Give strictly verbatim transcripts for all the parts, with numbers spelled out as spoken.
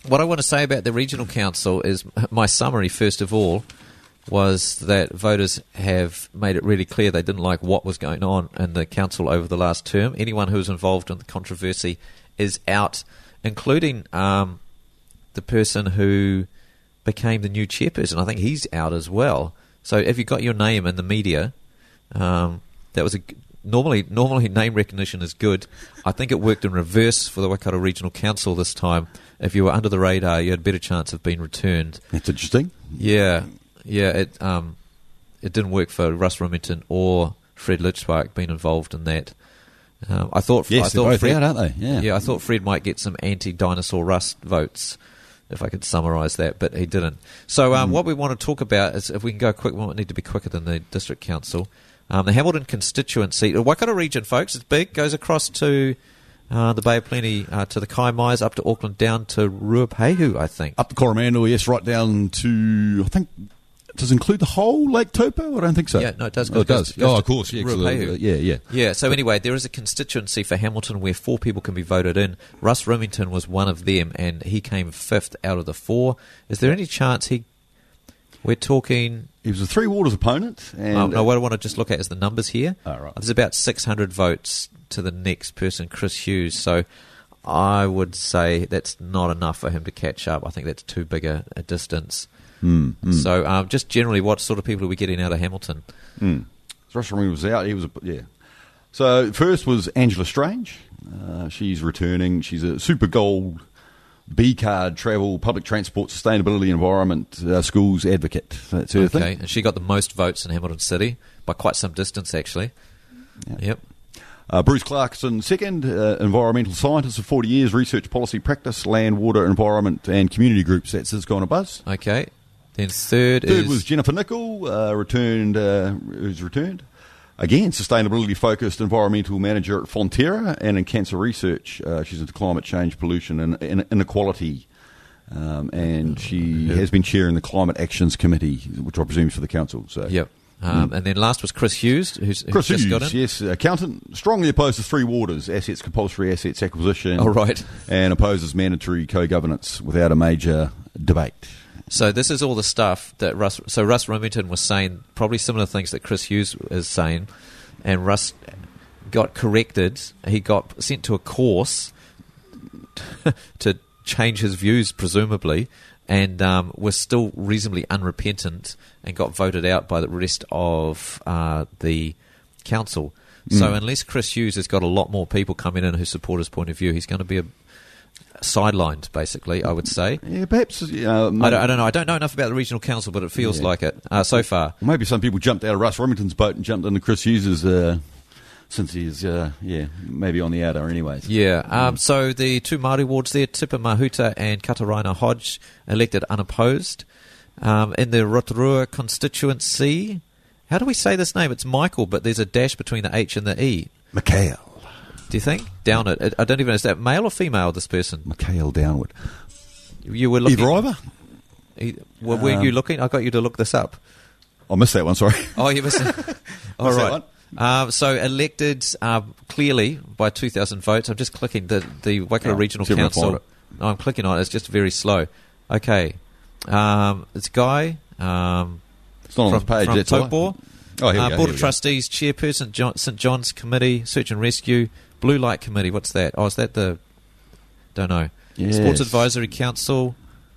what I want to say about the regional council is my summary, first of all, was that voters have made it really clear they didn't like what was going on in the council over the last term. Anyone who was involved in the controversy is out, including um, the person who became the new chairperson. I think he's out as well. So if you got your name in the media, um, that was a normally normally name recognition is good. I think it worked in reverse for the Waikato Regional Council this time. If you were under the radar, you had a better chance of being returned. That's interesting. Yeah, yeah. It um, it didn't work for Russ Remington or Fred Lichspark being involved in that. Um, I thought, yes, I thought they're both Fred, out, aren't they? Yeah, yeah. I thought Fred might get some anti-dinosaur Russ votes, if I could summarise that, but he didn't. So um, mm. what we want to talk about is, if we can go quick, we might need to be quicker than the District Council. Um, the Hamilton constituency, the Waikato region, folks, it's big, goes across to uh, the Bay of Plenty, uh, to the Kaimais, up to Auckland, down to Ruapehu, I think. Up to Coromandel, yes, right down to, I think, does it include the whole Lake Taupo? I don't think so. Yeah, no, it does. Oh, it does. Goes Oh, to of course. Yeah, Ruapehu. Uh, yeah, yeah. Yeah, so anyway, there is a constituency for Hamilton where four people can be voted in. Russ Remington was one of them, and he came fifth out of the four. Is there any chance he... We're talking... He was a Three Waters opponent. And oh, no, what I want to just look at is the numbers here. Oh, right. There's about six hundred votes to the next person, Chris Hughes. So I would say that's not enough for him to catch up. I think that's too big a, a distance. Mm, mm. So um, just generally, what sort of people are we getting out of Hamilton? Mm. Russ Remington was out. He was, a, yeah. So first was Angela Strange. Uh, she's returning. She's a Super Gold B-card travel, public transport, sustainability, environment, uh, schools advocate. That's her okay, thing. and she got the most votes in Hamilton City by quite some distance, actually. Yeah. Yep. Uh, Bruce Clarkson, second, uh, environmental scientist for forty years, research policy practice, land, water, environment, and community groups. That's his kind of buzz. Okay. Then third, Third is... was Jennifer Nicol, uh, returned, uh, who's returned. Again, sustainability-focused environmental manager at Fonterra, and in cancer research, uh, she's into climate change, pollution, and, and inequality. Um, and she yep. has been chairing the Climate Actions Committee, which I presume is for the council. So. Yep. Um, mm. And then last was Chris Hughes, who's, who's Chris just Hughes, got in. yes, accountant, strongly opposed to Three Waters, assets, compulsory assets acquisition. Oh, right. And opposes mandatory co-governance without a major debate. So this is all the stuff that Russ... So Russ Remington was saying probably similar things that Chris Hughes is saying, and Russ got corrected. He got sent to a course to change his views, presumably, and um, was still reasonably unrepentant and got voted out by the rest of uh, the council. Mm. So unless Chris Hughes has got a lot more people coming in who support his point of view, he's going to be a... sidelined, basically, I would say. Yeah, perhaps. Uh, I, don't, I don't know. I don't know enough about the regional council, but it feels yeah. like it uh, so far. Maybe some people jumped out of Russ Remington's boat and jumped into Chris Hughes's, uh, since he's, uh, yeah, maybe on the outer, anyways. Yeah. Um, mm. So the two Māori wards there, Tipa Mahuta and Kataraina Hodge, elected unopposed. Um, in the Rotorua constituency, how do we say this name? It's Michael, but there's a dash between the H and the E. Mikhail. Do you think? Down it. I don't even know. Is that male or female, this person? Mikhail Downward. You were looking... Either either? E- well, were um, you looking? I got you to look this up. I missed that one, sorry. Oh, you missed it? All missed right. That one. Uh, so elected uh, clearly by two thousand votes. I'm just clicking the, the Waikato oh, Regional Council. No, I'm clicking on it. It's just very slow. Okay. Um, it's Guy. Um, it's not on from, the page. From That's Taupo. Oh, here we uh, go, Board here of Trustees, Chairperson, John, St John's Committee, Search and Rescue, Blue Light Committee. What's that? Oh, is that the... Don't know. Yes. Sports Advisory Council,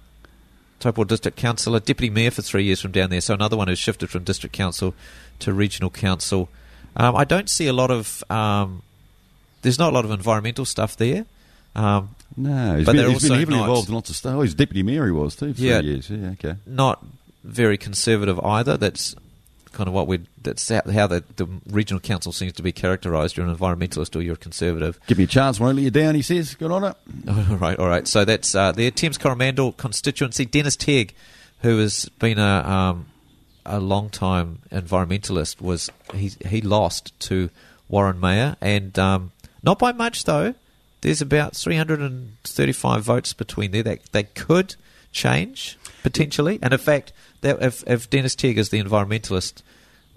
Taupo District Councillor, Deputy Mayor for three years from down there. So another one who's shifted from District Council to Regional Council. Um, I don't see a lot of... Um, there's not a lot of environmental stuff there. Um, no, he's but been, he's been also heavily not, involved in lots of stuff. Oh, he's Deputy Mayor he was too for yeah, three years. Yeah, okay. Not very conservative either. That's kind of what we that's how the, the regional council seems to be characterised. You're an environmentalist or you're a conservative. Give me a chance, won't let you down, he says. Good on it. All right, all right. So that's uh, there. Thames Coromandel constituency. Dennis Tegg, who has been a um, a long time environmentalist, was he he lost to Warren Mayer, and um, not by much though. There's about three hundred thirty-five votes between there that they could change potentially, and in fact, that if, if Dennis Tegg is the environmentalist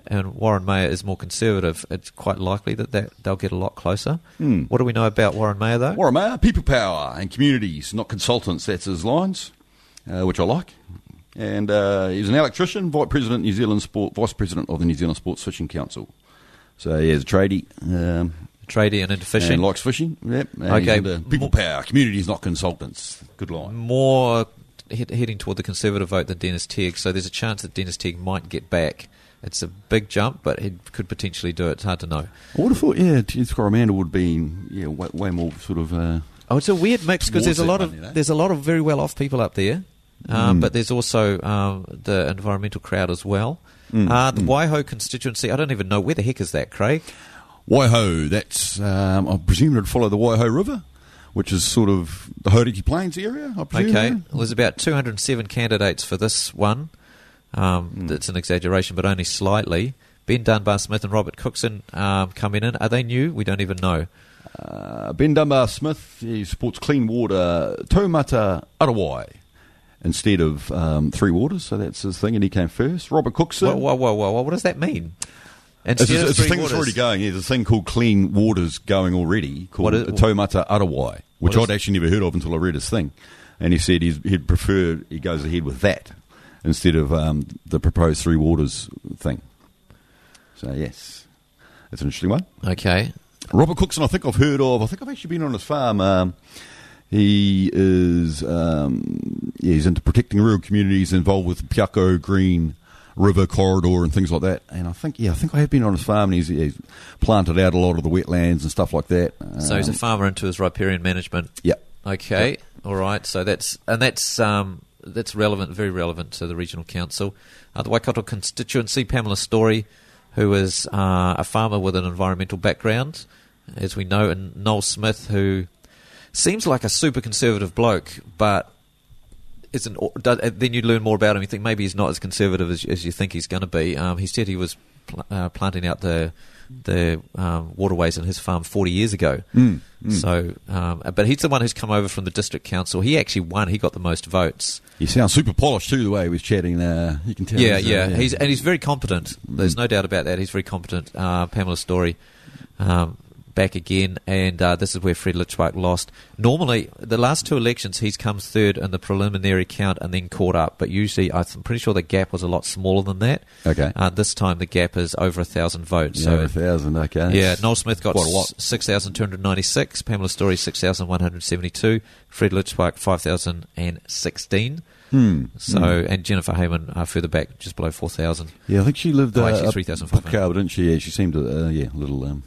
and Warren Mayer is more conservative, it's quite likely that, that they'll get a lot closer. Mm. What do we know about Warren Mayer, though? Warren Mayer, people power and communities, not consultants. That's his lines, uh, which I like. And uh, he's an electrician, vice president, New Zealand Sport, vice president of the New Zealand Sports Fishing Council. So yeah, he's a tradie. Um, Tradie and into fishing. And likes fishing. Yep. And okay. he's into people power, communities, not consultants. Good line. More he- heading toward the Conservative vote than Dennis Tegg, so there's a chance that Dennis Tegg might get back. It's a big jump, but he could potentially do it. It's hard to know. I would have thought, yeah, Coromandel would be yeah way, way more sort of. Uh, oh, it's a weird mix because there's a lot money, of you know? there's a lot of very well off people up there, um, Mm. but there's also um, the environmental crowd as well. Mm. Uh, the Mm. Waiho constituency, I don't even know where the heck is that, Craig. Waiho, that's, um, I presume it would follow the Waiho River, which is sort of the Hauriki Plains area, I presume. Okay, yeah? well, there's about two hundred seven candidates for this one. Um, Mm. That's an exaggeration, but only slightly. Ben Dunbar-Smith and Robert Cookson um, coming in. Are they new? We don't even know. Uh, Ben Dunbar-Smith, he supports clean water, Taumata Arawai, instead of um, Three Waters, so that's his thing, and he came first. Robert Cookson. Whoa, whoa, whoa, whoa, whoa. What does that mean? It's, Instead a, of it's a Three thing that's Waters. already going. Yeah, there's a thing called Clean Waters going already called What is- Taumata Arawai, which what is- I'd actually never heard of until I read his thing. And he said he's, he'd prefer, he goes ahead with that instead of um, the proposed Three Waters thing. So, yes, that's an interesting one. Okay. Robert Cookson, I think I've heard of. I think I've actually been on his farm. Um, he is um, yeah, he's into protecting rural communities, involved with the Piako Green River corridor and things like that. And I think, yeah, I think I have been on his farm, and he's, he's planted out a lot of the wetlands and stuff like that. So he's a Um, farmer into his riparian management. yeah. Okay. Yep. All right. So that's and that's um, that's relevant, very relevant to the regional council. Uh, the Waikato constituency, Pamela Story, who is uh, a farmer with an environmental background, as we know, and Noel Smith, who seems like a super conservative bloke, but isn't. Does, then you learn more about him. You think maybe he's not as conservative as, as you think he's going to be. Um, he said he was pl- uh, planting out the the um, waterways in his farm forty years ago. Mm, mm. So, um, but he's the one who's come over from the district council. He actually won. He got the most votes. He sounds super polished too, the way he was chatting. Uh, you can tell. Yeah, he's, uh, yeah. He's and he's very competent. There's no doubt about that. He's very competent. Uh, Pamela Story, um, back again, and uh, this is where Fred Litchbark lost. Normally, the last two elections, he's come third in the preliminary count and then caught up. But usually, I'm pretty sure the gap was a lot smaller than that. Okay. Uh, this time, the gap is over a thousand votes. Yeah, so over a thousand, okay. yeah, Noel Smith got Quite a lot. six thousand two hundred ninety-six, Pamela Story six thousand one hundred seventy-two, Fred Litchbark five thousand sixteen. Hmm. So Hmm. and Jennifer Heyman uh, further back, just below four thousand. Yeah, I think she lived Oh, uh, actually up three thousand five hundred. Pukekohe, didn't she? Yeah, she seemed, uh, yeah, a little, um,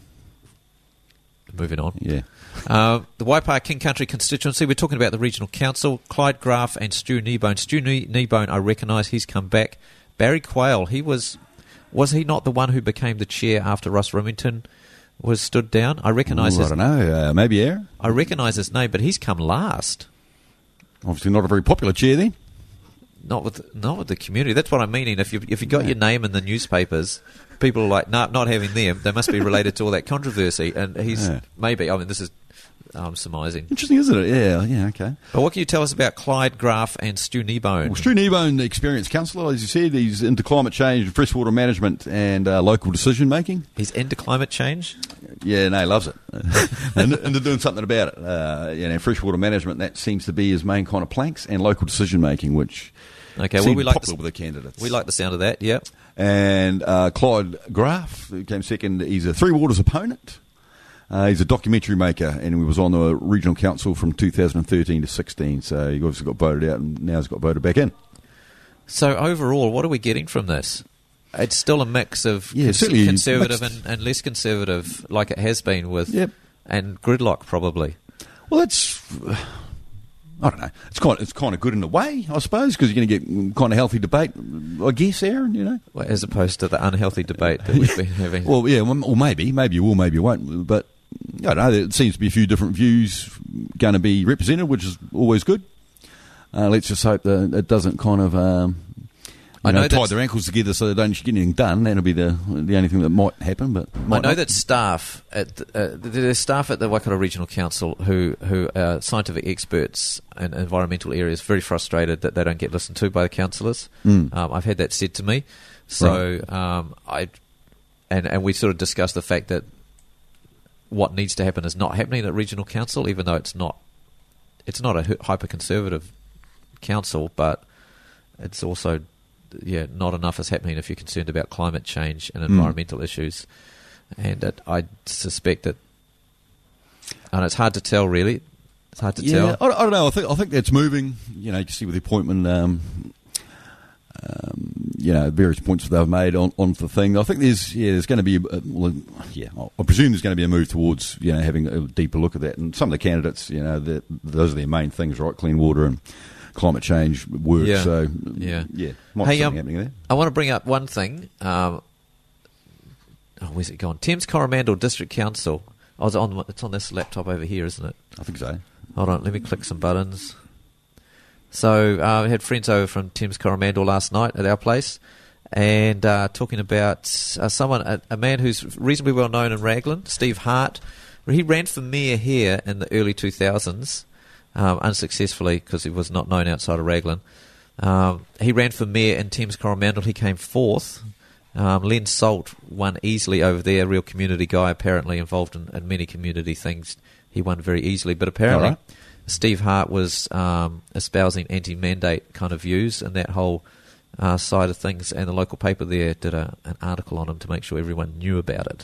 Moving on. yeah. Uh, the Waipaha King Country constituency, we're talking about the regional council. Clyde Graff and Stu Kneebone. Stu Knee- Kneebone, I recognise, he's come back. Barry Quayle, he was, was he not the one who became the chair after Russ Remington was stood down? I recognise Ooh, I his, don't know, uh, maybe Aaron? I recognise his name, but he's come last. Obviously not a very popular chair then. Not with not with the community. That's what I'm meaning. If you if you got your name in the newspapers, people are like, no, not having them. They must be related to all that controversy. And he's Yeah. maybe. I mean, this is um, surmising. Interesting, isn't it? Yeah, yeah, okay. But what can you tell us about Clyde Graff and Stu Kneebone? Well, Stu Kneebone, the experienced councillor, as you said, he's into climate change, freshwater management and uh, local decision making. He's into climate change. Yeah, no, he loves it. and, and they're doing something about it. Uh, you know, freshwater management, that seems to be his main kind of planks, and local decision making, which Okay, well seems we like popular the, with the candidates. we like the sound of that. Yeah. And uh, Clyde Graff, who came second, he's a Three Waters opponent. Uh, he's a documentary maker, and he was on the regional council from two thousand thirteen to sixteen. So he obviously got voted out, and now he's got voted back in. So overall, what are we getting from this? It's still a mix of Yeah, cons- certainly conservative mixed. and, and less conservative, like it has been with, Yep. and gridlock probably. Well, that's I don't know. It's kind of, it's kind of good in a way, I suppose, because you're going to get kind of healthy debate, I guess, Aaron. You know, Well, as opposed to the unhealthy debate that we've been having. well, yeah, well, or maybe, maybe you will, maybe you won't, but I don't know. There seems to be a few different views going to be represented, which is always good. Uh, let's just hope that it doesn't kind of um, you I know, know tie that's- their ankles together so they don't get anything done. That'll be the the only thing that might happen. But I might know not. that staff at the, uh, there's staff at the Waikato Regional Council who who are scientific experts in environmental areas very frustrated that they don't get listened to by the councillors. Mm. Um, I've had that said to me, so um, I and, and we sort of discussed the fact that what needs to happen is not happening at regional council, even though it's not it's not a hyper conservative council, but it's also yeah not enough is happening if you're concerned about climate change and environmental mm. issues. And it, I suspect that, and it's hard to tell really. It's hard to yeah, tell. I, I don't know. I think I think that's moving. You know, you can see with the appointment. Um, Um, you know, various points that they've made on, on the thing. I think there's, yeah, there's going to be, a, well, yeah, I presume there's going to be a move towards, you know, having a deeper look at that. And some of the candidates, you know, those are their main things, right? Clean water and climate change work. Yeah. So, yeah, yeah, might hey, be something um, happening there. I want to bring up one thing. Um, oh, where's it gone? Thames Coromandel District Council. I was on. It's on this laptop over here, isn't it? I think so. Hold on, let me click some buttons. So uh, we had friends over from Thames Coromandel last night at our place, and uh, talking about uh, someone, a, a man who's reasonably well known in Raglan, Steve Hart. He ran for mayor here in the early two thousands, um, unsuccessfully because he was not known outside of Raglan. Um, he ran for mayor in Thames Coromandel. He came fourth. Um, Len Salt won easily over there, a real community guy, apparently involved in, in many community things. He won very easily, but apparently... All right. Steve Hart was um, espousing anti-mandate kind of views and that whole uh, side of things, and the local paper there did a, an article on him to make sure everyone knew about it.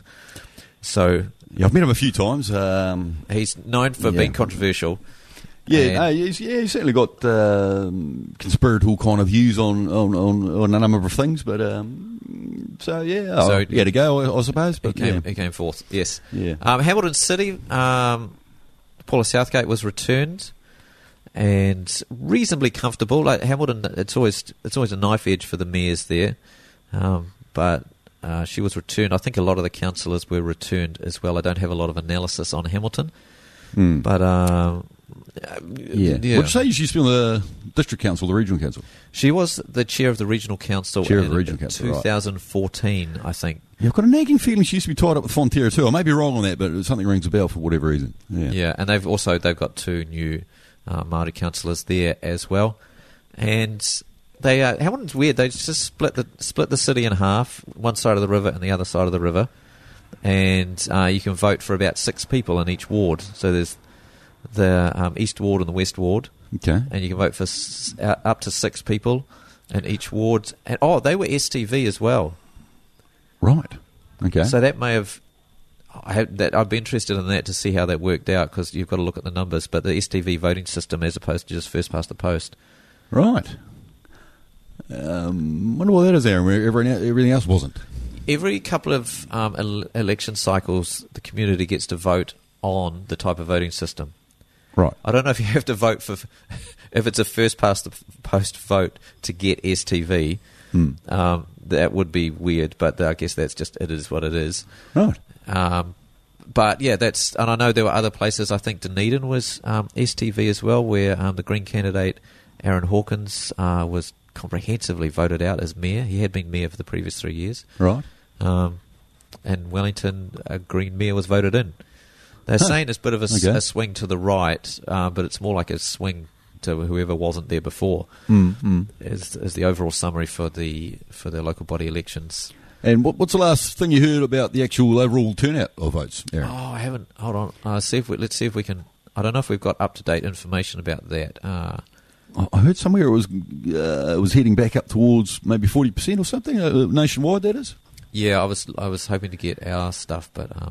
So yeah, I've met him a few times. Um, he's known for yeah. being controversial. Yeah, no, he's, yeah, he's certainly got um, conspiratorial kind of views on, on, on, on a number of things, but um, so yeah, so oh, he had to go, I, I suppose. But he came, yeah. he came fourth. Yes. Yeah. Um, Hamilton City. Um, Paula Southgate was returned, and reasonably comfortable. Like Hamilton, it's always it's always a knife edge for the mayors there, um, but uh, she was returned. I think a lot of the councillors were returned as well. I don't have a lot of analysis on Hamilton, mm. but um, yeah. yeah. What did you say? You used to be on the district council, the regional council. She was the chair of the regional council. Chair in, of the regional council, two thousand fourteen, right. I think. Yeah, I've got a nagging feeling she used to be tied up with Fonterra too. I may be wrong on that, but something rings a bell for whatever reason. Yeah, yeah, and they've also they've got two new uh, Māori councillors there as well, and they uh, Hamilton's weird. They just split the split the city in half, one side of the river and the other side of the river, and uh, you can vote for about six people in each ward. So there's the um, East Ward and the West Ward, okay, and you can vote for s- uh, up to six people in each ward. And oh, they were S T V as well. Right. Okay. So that may have, I have that I'd be interested in that to see how that worked out, because you've got to look at the numbers. But the S T V voting system, as opposed to just first past the post. Right. Um, wonder what that is, Aaron. Where everything, everything else wasn't. Every couple of um, el- election cycles, the community gets to vote on the type of voting system. Right. I don't know if you have to vote for if it's a first past the post vote to get S T V. Hmm. Um, that would be weird, but I guess that's just it is what it is. Right. Um, but yeah, that's and I know there were other places. I think Dunedin was um, S T V as well, where um, the Green candidate Aaron Hawkins uh, was comprehensively voted out as mayor. He had been mayor for the previous three years. Right. Um, and Wellington, a Green mayor was voted in. They're huh. saying it's a bit of a, okay. a swing to the right, uh, but it's more like a swing to whoever wasn't there before. Mm, mm. Is, is the overall summary for the for the local body elections. And what, what's the last thing you heard about the actual overall turnout of votes, Aaron? Oh, I haven't. Hold on. Uh, see if we, let's see if we can. I don't know if we've got up to date information about that. Uh, I heard somewhere it was uh, it was heading back up towards maybe forty percent or something uh, nationwide. That is. Yeah, I was I was hoping to get our stuff, but um,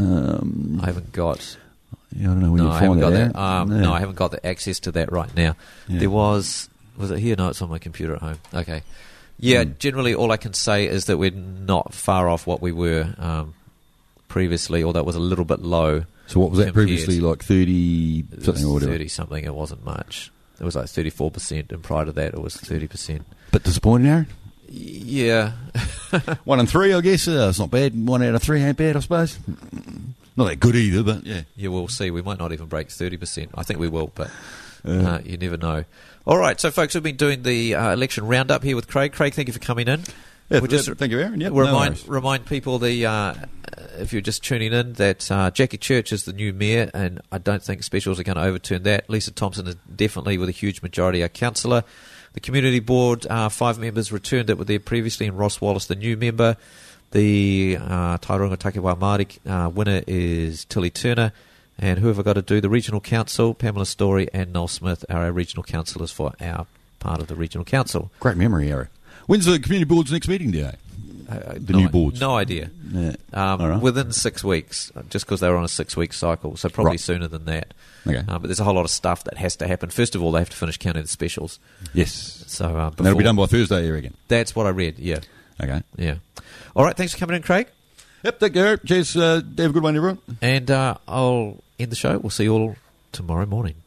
um, I haven't got. Yeah, I don't know where no, you I find haven't got that. that. Um, no. no, I haven't got the access to that right now. Yeah. There was was it here? No, it's on my computer at home. Okay. Yeah, mm. Generally all I can say is that we're not far off what we were um, previously, although it was a little bit low. So what was that compared. previously, like thirty something or whatever? thirty something, it wasn't much. It was like thirty-four percent, and prior to that it was thirty percent. Bit disappointing, Aaron? Yeah. One and three, I guess. Uh, it's not bad. One out of three ain't bad, I suppose. Not that good either, but yeah. Yeah, we'll see. We might not even break thirty percent. I think we will, but uh, uh, you never know. All right, so folks, we've been doing the uh, election roundup here with Craig. Craig, thank you for coming in. Yeah, we'll just thank you, Aaron. Yep, remind no remind people the uh, if you're just tuning in that uh, Jackie Church is the new mayor, and I don't think specials are going to overturn that. Lisa Thompson is definitely, with a huge majority, our councillor. The community board, uh, five members returned it with their previously, and Ross Wallace, the new member. The uh, Tauranga Takiwā Māori uh, winner is Tilly Turner. And who have I got to do? The Regional Council, Pamela Story and Noel Smith are our Regional Councillors for our part of the Regional Council. Great memory, Harry. When's the Community Board's next meeting day? Uh, the no, new boards? No idea. Yeah. Um, All right. Within six weeks, just because they were on a six-week cycle, so probably Right. sooner than that. Okay. Uh, but there's a whole lot of stuff that has to happen. First of all, they have to finish counting the specials. Yes. So uh, And that'll be before- done by Thursday, you reckon? That's what I read, yeah. Okay. Yeah. All right, thanks for coming in, Craig. Yep, take care. Cheers. Uh, have a good one, everyone. And uh, I'll end the show. We'll see you all tomorrow morning.